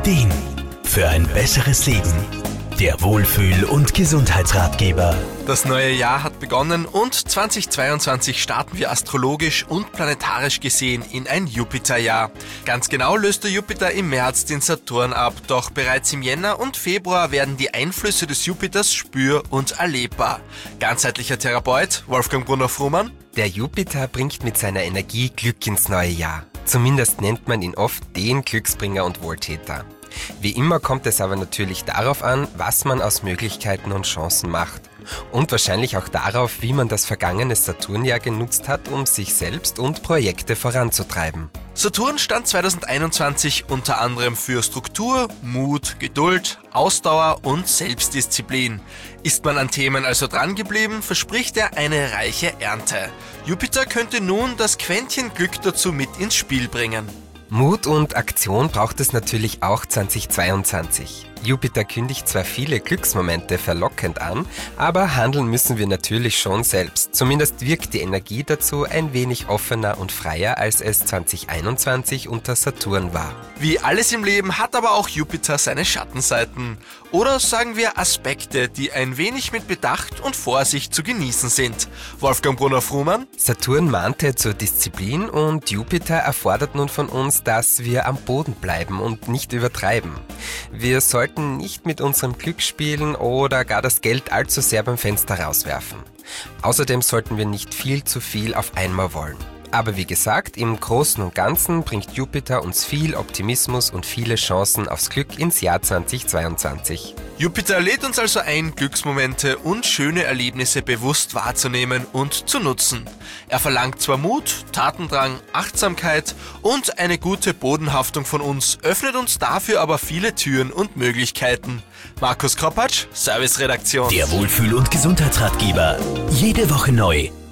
Ideen für ein besseres Leben. Der Wohlfühl- und Gesundheitsratgeber. Das neue Jahr hat begonnen und 2022 starten wir astrologisch und planetarisch gesehen in ein Jupiterjahr. Ganz genau löst der Jupiter im März den Saturn ab, doch bereits im Jänner und Februar werden die Einflüsse des Jupiters spür- und erlebbar. Ganzheitlicher Therapeut Wolfgang Brunner-Frumann. Der Jupiter bringt mit seiner Energie Glück ins neue Jahr. Zumindest nennt man ihn oft den Glücksbringer und Wohltäter. Wie immer kommt es aber natürlich darauf an, was man aus Möglichkeiten und Chancen macht. Und wahrscheinlich auch darauf, wie man das vergangene Saturnjahr genutzt hat, um sich selbst und Projekte voranzutreiben. Saturn stand 2021 unter anderem für Struktur, Mut, Geduld, Ausdauer und Selbstdisziplin. Ist man an Themen also drangeblieben, verspricht er eine reiche Ernte. Jupiter könnte nun das Quäntchen Glück dazu mit ins Spiel bringen. Mut und Aktion braucht es natürlich auch 2022. Jupiter kündigt zwar viele Glücksmomente verlockend an, aber handeln müssen wir natürlich schon selbst. Zumindest wirkt die Energie dazu ein wenig offener und freier, als es 2021 unter Saturn war. Wie alles im Leben hat aber auch Jupiter seine Schattenseiten. Oder sagen wir Aspekte, die ein wenig mit Bedacht und Vorsicht zu genießen sind. Wolfgang Brunner-Frumann. Saturn mahnte zur Disziplin und Jupiter erfordert nun von uns, dass wir am Boden bleiben und nicht übertreiben. Wir sollten nicht mit unserem Glück spielen oder gar das Geld allzu sehr beim Fenster rauswerfen. Außerdem sollten wir nicht viel zu viel auf einmal wollen. Aber wie gesagt, im Großen und Ganzen bringt Jupiter uns viel Optimismus und viele Chancen aufs Glück ins Jahr 2022. Jupiter lädt uns also ein, Glücksmomente und schöne Erlebnisse bewusst wahrzunehmen und zu nutzen. Er verlangt zwar Mut, Tatendrang, Achtsamkeit und eine gute Bodenhaftung von uns, öffnet uns dafür aber viele Türen und Möglichkeiten. Markus Kropatsch, Serviceredaktion. Der Wohlfühl- und Gesundheitsratgeber. Jede Woche neu.